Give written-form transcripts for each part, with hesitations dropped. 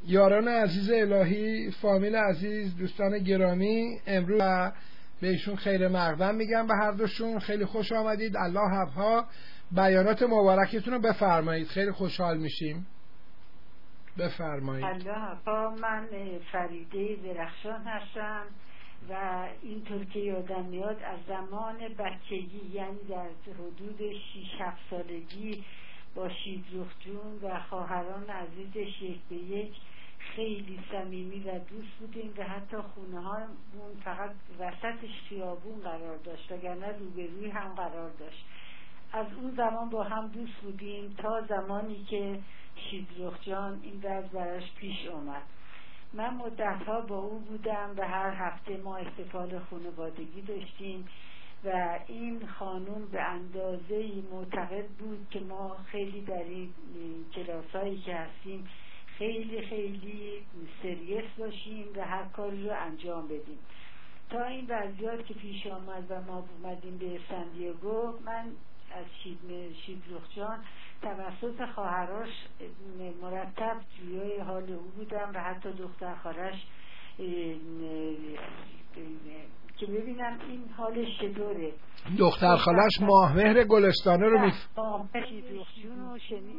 یاران عزیز الهی، فامیل عزیز، دوستان گرامی، امروز بهشون خیر مقدم میگم به هر دوشون. خیلی خوش آمدید. الله حبها. بیانات مبارکتون رو بفرمایید، خیلی خوشحال میشیم. بفرمایید. الله حبها. من فریده درخشان هستم و اینطور که یادم میاد از زمان بچگی، یعنی در حدود 6-7 سالگی با شیدروخ جون و خواهران عزیزش یک به یک خیلی صمیمی و دوست بودیم و حتی خونه هامون فقط وسطش خیابون قرار داشت وگرنه روبروی هم قرار داشت. از اون زمان با هم دوست بودیم تا زمانی که شیدروخ جان این وضع براش پیش اومد. من مدتها با او بودم و هر هفته ما احتفال خانوادگی داشتیم و این خانوم به اندازه‌ای معتقد بود که ما خیلی در این کلاسایی که هستیم خیلی خیلی سریس باشیم و هر کاری رو انجام بدیم. تا این وضعیات که پیش آمد و ما اومدیم به سندیگو، من از شیدروخ جان توسط خواهراش مرتب جویای حال او بودم و حتی دختر خالش که ببینم این حالش چطوره. دختر خالش ماهمهر گلستانه رو شیدروخ جون و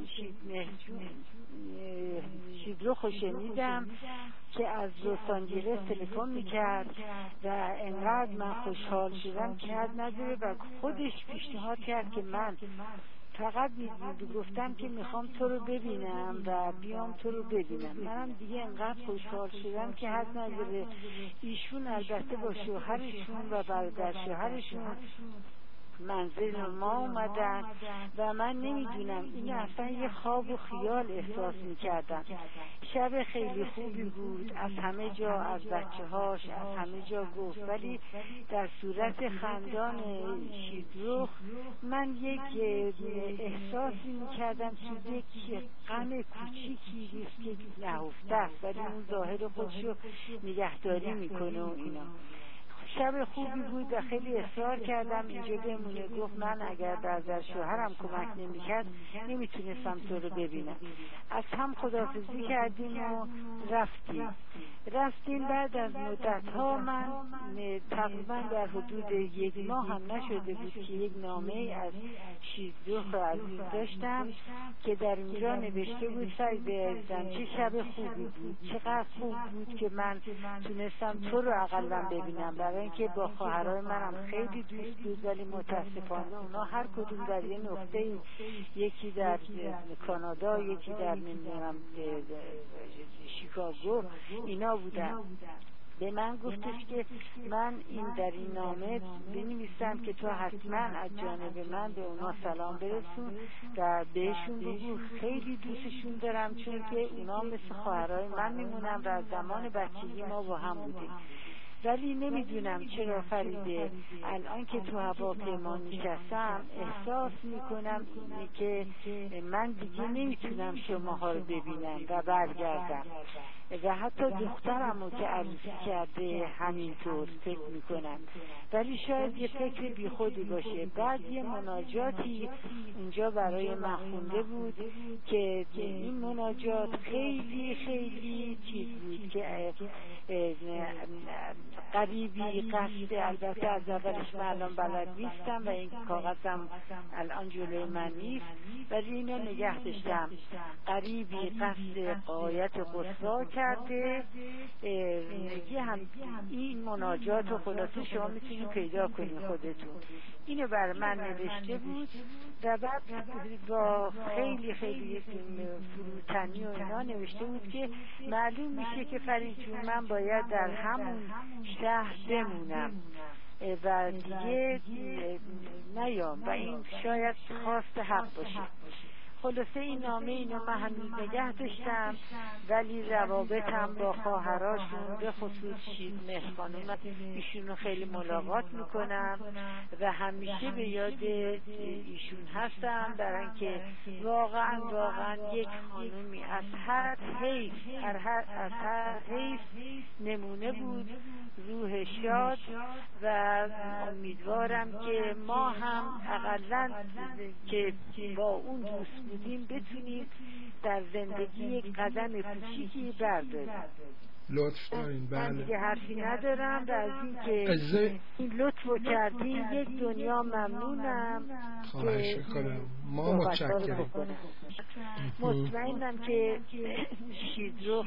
شیدروخ رو شنیدم که از لس آنجلس تلفن میکرد و انقدر من خوشحال شدم که حد نداره و خودش پیشنهاد کرد که من فقط گفتم که میخوام تو رو ببینم و بیام تو رو ببینم. منم دیگه انقدر خوشحال شدم که حد نداره. ایشون البته با شوهرشون و برادر شوهرشون منزل ما اومدن و من نمیدونم این اصلا یه خواب و خیال احساس میکردم. شب خیلی خوبی بود، از همه جا، از بچه هاش، از همه جا گفت، ولی در صورت خندان شیدروخ من یک احساسی میکردم که یک غم کوچیکی نیست که نهفته است ولی اون ظاهر خودشو نگهداری میکنه و اینا. شب خوبی بود و خیلی اصرار کردم اینجا بمونه. گفت من اگر برادر شوهرم کمک نمیکرد نمیتونستم تو رو ببینم. از هم خداحافظی کردیم و رفتیم. بعد از مدت ها من تقریبا در حدود 1 ماه هم نشده بود که یک نامه از شیدروخ عزیز داشتم که در اینجا نوشته بود فریده عزیزم چه شب خوبی بود، چقدر خوب بود که من تونستم تو رو اقلا ببینم. برای اینکه با خواهرای منم خیلی دوست بود ولی متاسفانه اونا هر کدوم در یه نقطه، یکی در کانادا، یکی در شیکاگو اینا بودن. به من گفتش که من این در این نامه بنویسم که تو حتما از جانب من به اونا سلام برسون و بهشون بگو خیلی دوستشون دارم، چون که اونا مثل خواهرای من میمونن و از زمان بچگی ما با هم بودیم. ولی نمیدونم چرا فریده الان که تو هواپیما نشستم احساس میکنم که من دیگه نمیتونم شماها رو ببینم و برگردم و حتی دخترمو که عروسی کرده همینطور فکر میکنم، ولی شاید یه فکر بی خودی باشه. بعد یه مناجاتی اونجا برای من خونده بود که این مناجات خیلی خیلی چیز بود که قریبی قصد، البته از اولش من الان بلد نیستم و این کاغذم الان جلوی من نیست ولی اینو نگه داشتم. قریبی قصد غایت قصا کرده. این مناجات و خلاصه شما میتونید پیدا کنید خودتون. اینو بر من نوشته بود و بعد با خیلی خیلی فروتنی و اینا نوشته بود که معلوم میشه که فرید جون من باید در همون شهر بمونم و دیگه نیام و این شاید خواست حق باشه. خلاصه این نامه اینو من هنوز نگه داشتم ولی روابطم با خواهراشون به خصوص شیدمهر خانوم ایشونو خیلی ملاقات میکنم و همیشه به یاد ایشون هستم، برای اینکه واقعا یک خانومی از هر حیث نمونه بود. روح شاد و امیدوارم که ما هم اقلن که با اون دوست بودیم بتونیم در زندگی یک قدم کوچیکی برداریم. لطف دارین. من بله دیگه حرفی ندارم و از این که این لطفو کردین یک دنیا ممنونم. خواهش کنم. ما متشکرم. مطمئنم که شیدروح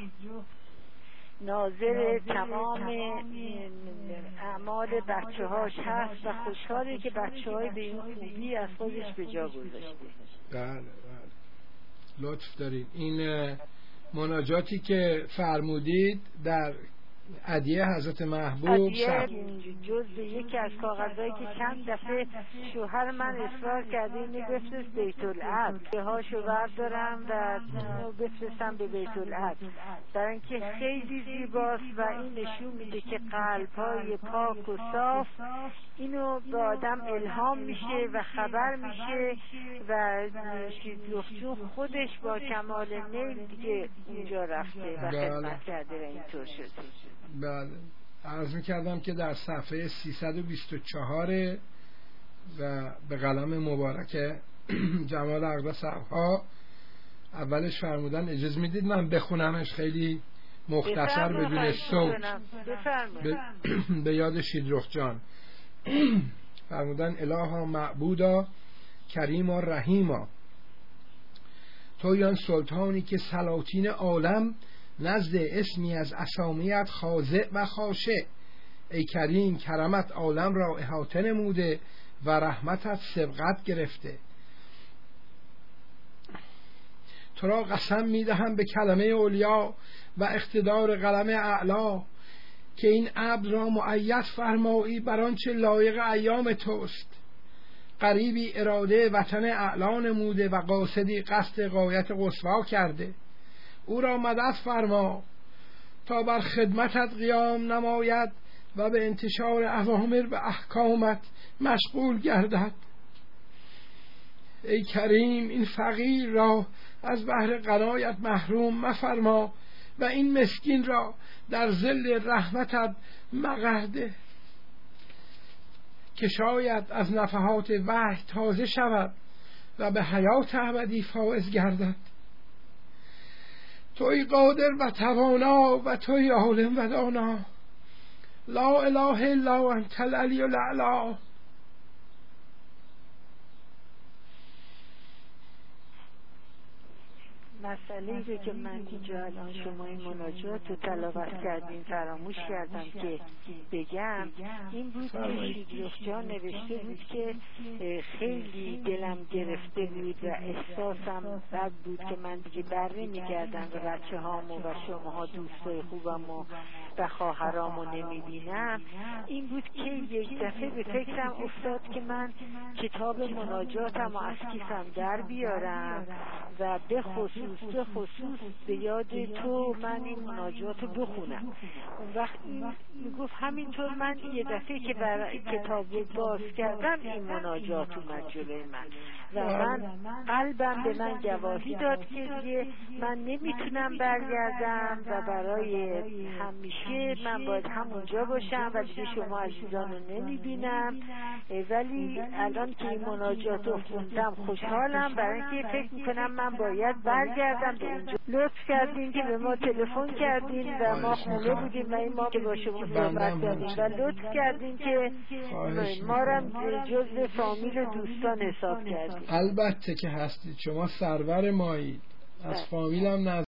ناظر تمام اعمال بچه هاش هست و خوشحاله که بچه های به این خوبی از خودش به جا گذاشته. بله. لطف دارید. این مناجاتی که فرمودید در ادعیه حضرت محبوب جز به یکی از کاغذهایی که چند دفعه شوهر من اصرار کرده اینو بفرست بیت العدل هاشو بردارم و اینو بفرستم به بیت العدل، برای اینکه خیلی زیباست و این نشون میده که قلب‌های پاک و صاف اینو به آدم الهام میشه و خبر میشه و شیدروح جون خودش با کمال نیل دیگه اونجا رفته و خدمت کرده و اینطور شده. بله. عرض میکردم که در صفحه 324 و به قلم مبارک جمال اقدس ها اولش فرمودن، اجازه میدید من بخونمش خیلی مختصر بدون صوت به یاد شیدروح جان. فرمودن الها معبودا کریما رحیما، تویان سلطانی که سلاطین عالم نزد اسمی از اسامیت خاضع و خاشع. ای کریم کرمت عالم را احاطه نموده و رحمتت سبقت گرفته. تو را قسم میدهم به کلمه اولیا و اقتدار قلم اعلا که این عبد را مؤید فرمایی بر آنچه لایق ایام توست. قریبی اراده وطن اعلا نموده و قاصدی قصد غایت قصوا کرده. او را مدد فرما تا بر خدمتت قیام نماید و به انتشار اوامر و احکامت مشغول گردد. ای کریم این فقیر را از بحر قنایت محروم مفرما و این مسکین را در ظل رحمتت مقرده که شاید از نفحات وحی تازه شود و به حیات ابدی فائز گردد. توی قادر و توانا و توی عالم و دانا، لا اله الا انت العلی الاعلی. مسئله‌ای که من اینجا الان شما این مناجات رو تلاوت کردین فراموش کردم که بگم، این بود که شیدروح جان نوشته بود که خیلی دلم گرفته بود و احساسم بد بود که من دیگه بر نمیگردم و بچه هامو و شماها دوستای خوبم و خواهرامو نمیبینم. این بود که یک دفعه به فکرم افتاد که من کتاب مناجاتم از کیفم در بیارم و به خصوص به یاد تو من این مناجات رو بخونم. اون وقت میگفت همینطور من یه دفعه که برای کتاب باز کردم این مناجات اومد جلوی من و من قلبم به من گواهی داد که دیگه من نمیتونم برگردم و برای همیشه من باید همونجا باشم و دیگه شما عزیزان رو نمیبینم. ولی الان که این مناجات رو خوندم خوشحالم، برای اینکه فکر میکنم من باید برگردم به اونجا. لطف کردین که به ما تلفن کردین و ما خونه بودیم و این ما که با شما صحبت کردیم و لطف کردین که ما را جزو فامیل و دوستان حساب کردیم. البته که هستید، شما سرور مایید، از فامیلم